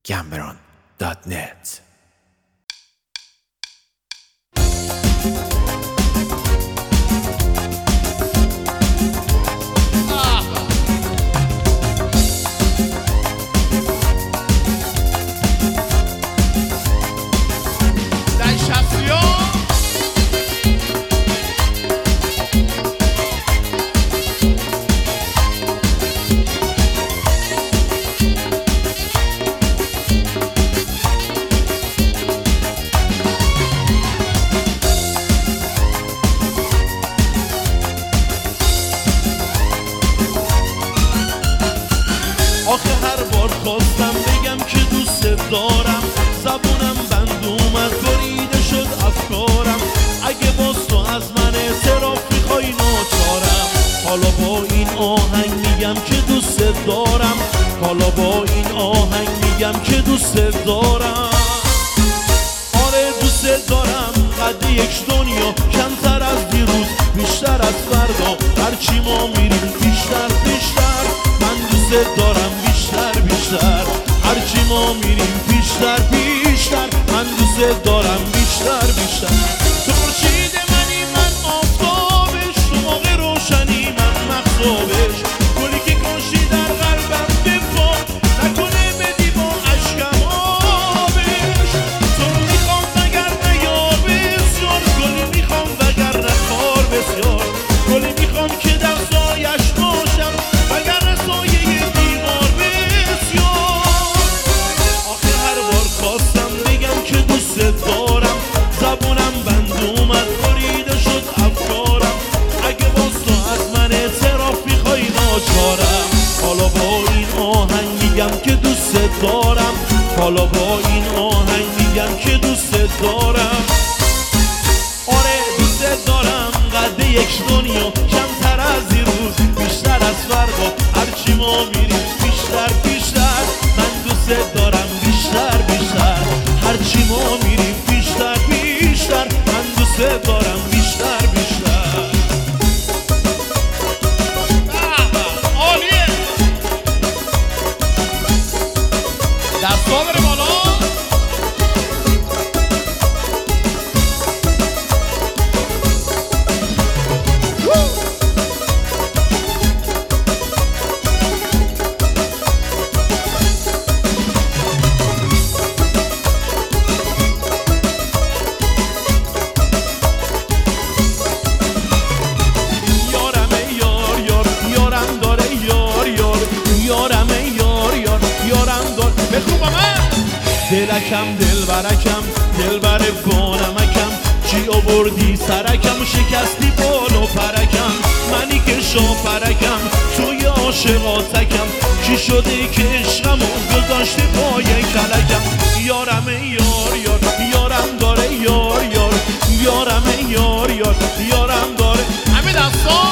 gambron.net. آخه هر بار خواستم بگم که دوست دارم، زبونم بند اومد بریده شد افکارم. اگه باز تو از من اعتراف میخوای ناچارم، حالا با این آهنگ میگم که دوست دارم، حالا با این آهنگ میگم که دوست دارم. آره دوست دارم، قد یک دنیا کمتر از دیروز، بیشتر از فردا، هرچی ما میریم بیشتر بیشتر. من دوست دارم بیشتر بیشتر، هرچی ما میریم بیشتر بیشتر. من دوست دارم بیشتر بیشتر. تو خورشید منی من آفتابش، تو موقع روشنی من مغزابش. گلی که کاشی در قلبم دفاع نکنه بدی با عشقم آبش. تو میخوام وگرنه یار بسیار، گلی میخوام وگرنه خار بسیار. گلی میخوام که در سایش باشم وگرنه سایه دیوار بسیار. آخه هر بار خواستم بگم که دوست دارم، زبونم بند اومد بریده شد افکارم. اگه باز تو از من اعتراف میخوای ناچارم، حالا با این آهنگ میگم که دوست دارم، حالا با این آهنگ میگم که دوست دارم. آره دوست دارم، قد یک دنیا کمتر از دیروز، بیشتر از فردا، هرچی ما میریم بیشتر بیشتر. من دوست دارم بیشتر بیشتر، هرچی ما میریم بیشتر بیشتر. من دوست دارم بیشتر بیشتر. عالیه، دستا بره بالا. دلکم دلبرکم دلبر بانمکم، چی آوردی سرکم شکستی بال و پرکم. منی که شاپرکم توی عاشقاتکم، چی شده که عشقمو گذاشتی پای کلکم. یارم یار یار یارم داره یار یار، یارم یار یار یارم داره. همه دستا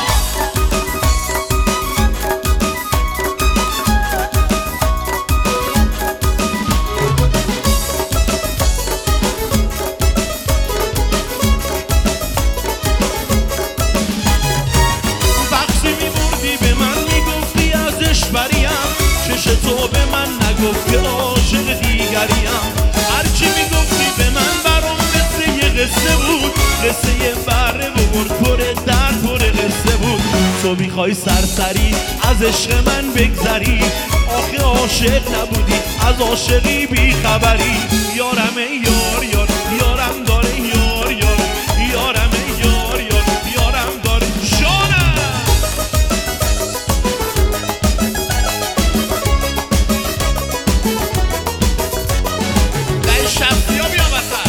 تو به من نگفت که عاشق دیگریم، هرچی میگفتی به من برام مثل یه قصه بود، قصه یه بره ببرد پر درد پر قصه بود. تو میخوای سرسری از عشق من بگذری، آخه عاشق نبودی از عاشقی بیخبری. یارم یار یار یارم داره یار یار، یارم یار یار یارم داره. شانم شخصی ها بیا بسر.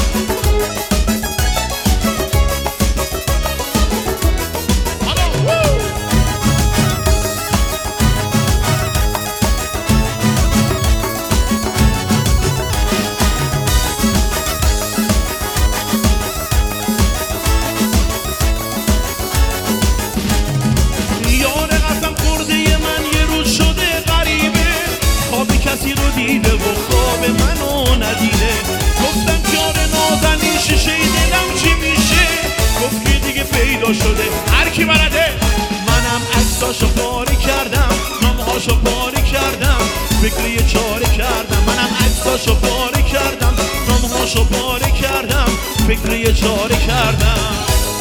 عکساشو پاره کردم، نامهاشو پاره کردم، فکر یه چاره کردم.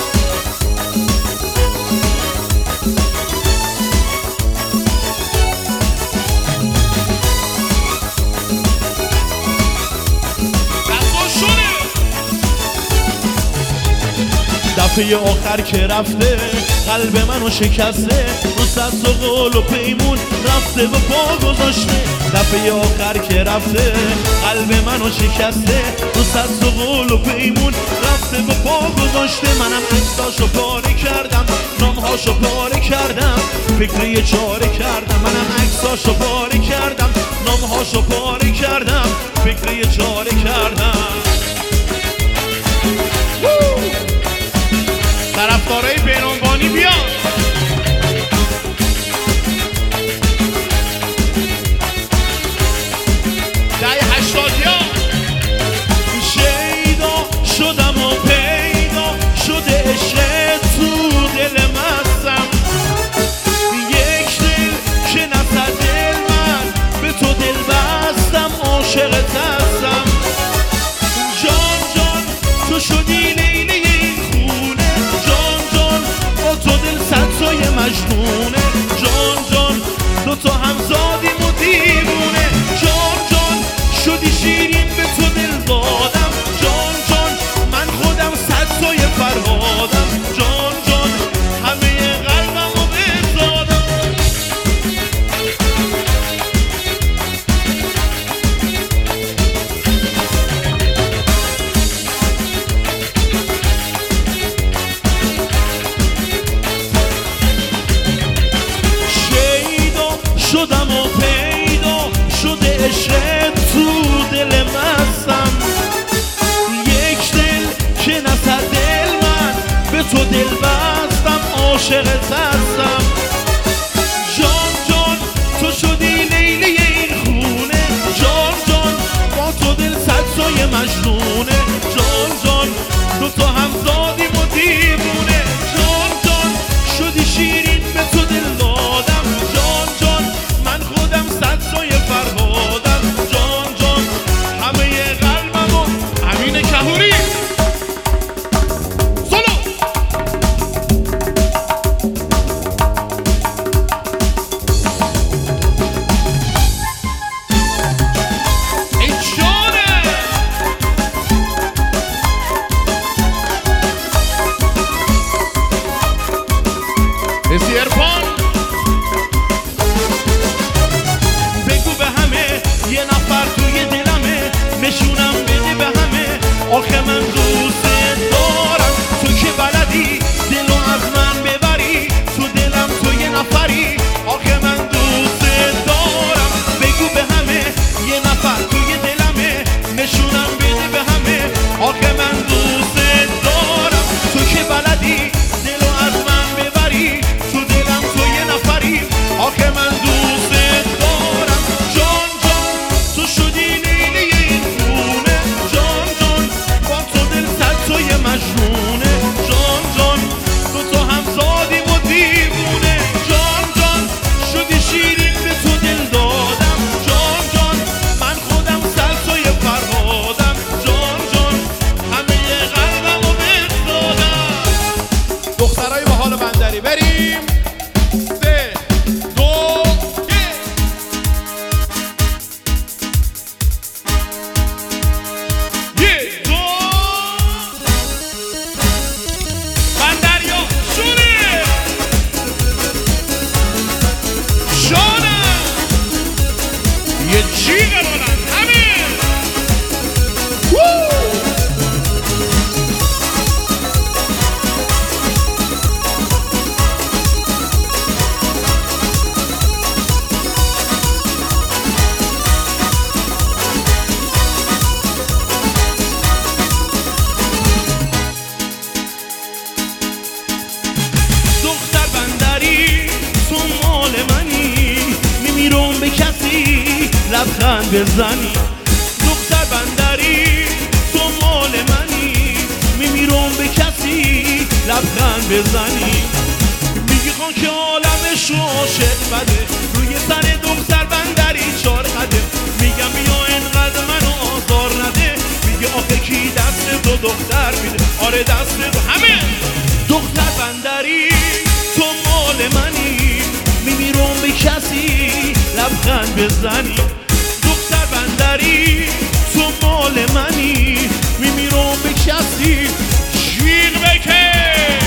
دفعه آخر که رفته قلب منو شکسته، رو صد و قول و پیمون رفته و پا گذاشته. دفعه آخر که رفته قلب منو شکسته، رو صد و قول و پیمون رفته و پا گذاشته. منم عکساشو پاره کردم، نامهاشو پاره کردم، فکر یه چاره کردم. منم عکساشو پاره کردم، نامهاشو پاره کردم، فکر یه چاره کردم. طرفدارای بین‌عنوانی بیا. دهه 80 شیدا شدم و پیدا شده عشق تو دل مستم. یک دل که نصد دل من به تو دل بستم، عاشقت هستم. جان جان تو شدی لیلی این خونه، جان جان با تو دل صدسای مجنونه. جان جان دوتا هم زادیم و دیوونه، جان جان شدی شیرین به تو دل دادم. جان جان من خودم صدسای فرهادم، جان جان همه قلبم رو بهت دادم. شدم و پیدا شده عشق تو دل مستم. یک دل که نصد دل من به تو دل بستم، عاشقت هستم. جان جان تو شدی لیلی این خونه، جان جان با تو دل صدسای مجنونه. جان جان دوتا هم زادیم و دیوونه، جان جان شدی شیرین به تو دل دادم. جان جان من خودم صدسای فرهادم، جان جان همه قلبم و امین کهوری سولو. این جانه اسی ارفان. یه نفر توی دلمه، نشونم بده به همه، آخه من دوست دارم. تو که بلدی دلو از من ببری، تو دلم تو یه نفری، آخه من دوست دارم. بگو به همه یه نفر توی دلمه، نشونم بده به همه، آخه من دوست دارم. تو که بلدی دلو از من ببری، تو دلم تو یه نفری، آخه من دوست دارم. جان تو شدی لیلی این خونه، جان جان با تو دل صدسای مجنونه. جان جان دوتا هم زادیم و دیوونه، جان جان شدی شیرین به تو دل دادم. جان جان من خودم صدسای فرهادم، جان جان همه قلبم رو بهت دادم. دخترای باحال بندری بریم. یه جیغ بلند همه دختر بندری تو مال منی، میمیرم به کسی لبخند بزنی. دختر بندری تو مال منی، میمیرم به کسی لبخند بزنی. میگی خان که عالمش عاشق بده، روی سر دختر بندری 4 قدم. میگم بیا اینقدر منو دختر میده. آره دستت همه دختر بندری تو مال منی، میمیرم به کسی لبخند بزنی. دختر بندری تو مال منی، میمیرم به کسی جیغ بکن.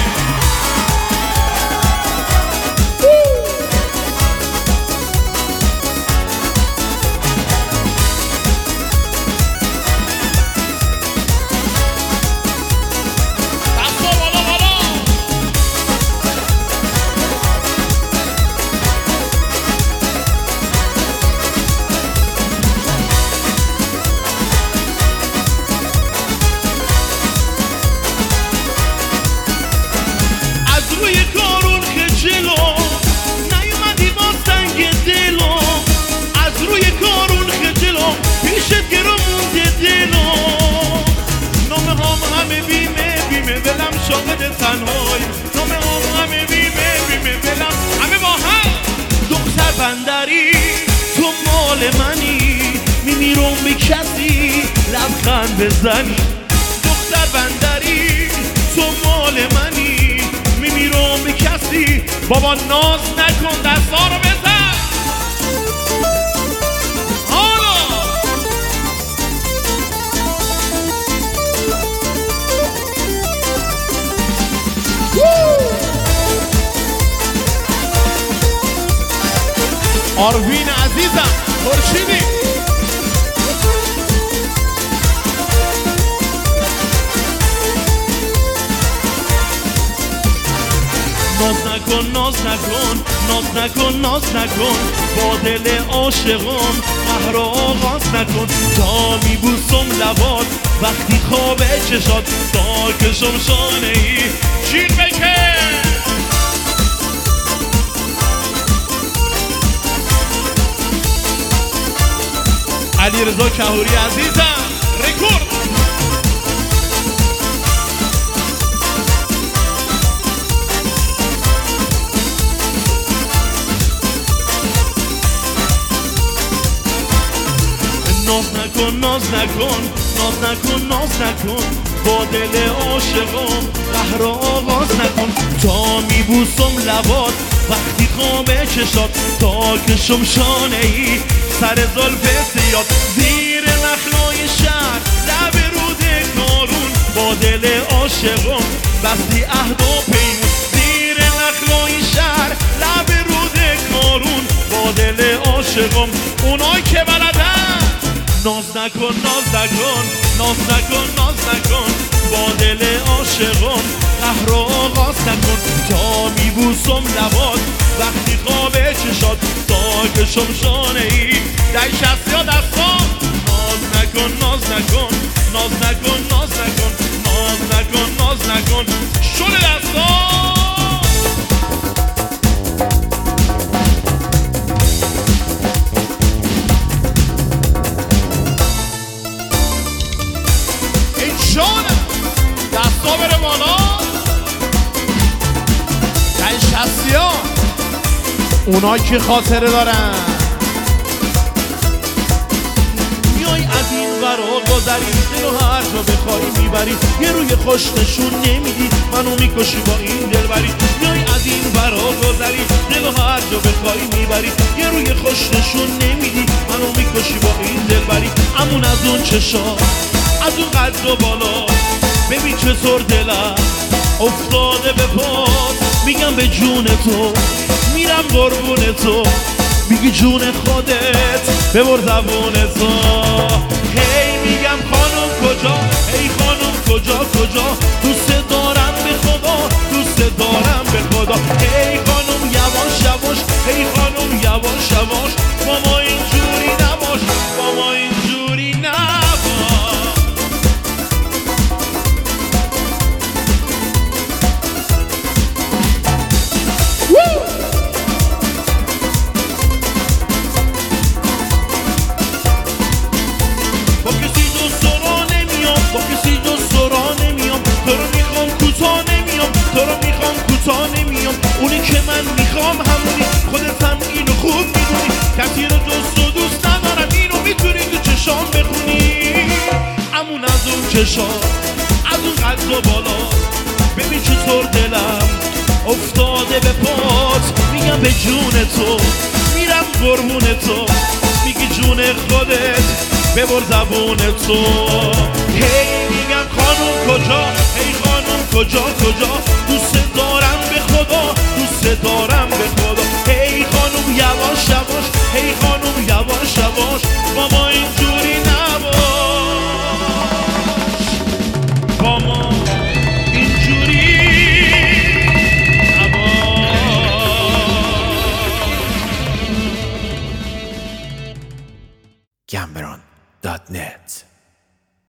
شاهد تنهای نامه هم همه بیمه دلم همه با هم. دختر بندری تو مال منی، میمیرم به کسی لبخند بزنی. دختر بندری تو مال منی، میمیرم به کسی. بابا ناز نکن دستا رو بزن. آروین عزیزم خورشیدی ناز نکن با دل عاشقم قهر آغاز نکن. تا میبوسم لبات وقتی خواب چشات تا کشم شانه ای جیغ بکن. علی رضا کهوری عزیزم رکورد. ناز نکن با دل عاشقم قهر آغاز نکن. تا میبوسم لبات وقتی خواب چشات تا کشم شانه ای سر زلف سیاد. زیر نخلای شهر لب رود کارون با دل عاشقم بستی عهد و پیمون. زیر نخلای شهر لب رود کارون با دل عاشقم اونای که بلدن. ناز نکن با دل عاشقم قهر آغاز نکن. تا میبوسم لبات وقتی خواب چشات تا کشم شانه ای در شستی ها دستان. ناز نکن شل دستان. دستا بره بالا در شستی ها اونایی که خاطره دارن. میای از این ورا گذری دلو هر جا بخوای میبری. یه روی خوش نشون نمیدی منو میکشی با این دلبری. میای از این ورا گذری دلو هر جا بخوای میبری. یه روی خوش نشون نمیدی منو میکشی با این دلبری. امون از اون چشا از اون قد و بالا ببین چطور دلم افتاده به پاس. میگم به جون تو میرم قربون تو، میگی جون خودت ببر زبون تو. هی میگم خانم کجا، هی خانم کجا دوست دارم به خدا، دوست دارم به خدا. هی خانم یواش هی خانم یواش با ما اینجوری نباش، با ما اینجوری نباش. اونی که من میخوام همونی، خودت هم اینو خوب میدونی. کسی رو دوست ندارم، اینو میتونی تو چشام بخونی. امون از اون چشام قد و بالا. ببین چطور دلم افتاده به پات، میگم به جون تو میرم قربون تو، میگی جون خودت ببر زبون تو. هی میگم خانوم کجا، هی خانوم کجا کجا، دوست دارم به خدا، دوست دارم به خدا. هی خانوم یواش یواش، هی خانوم یواش یواش، با ما اینجور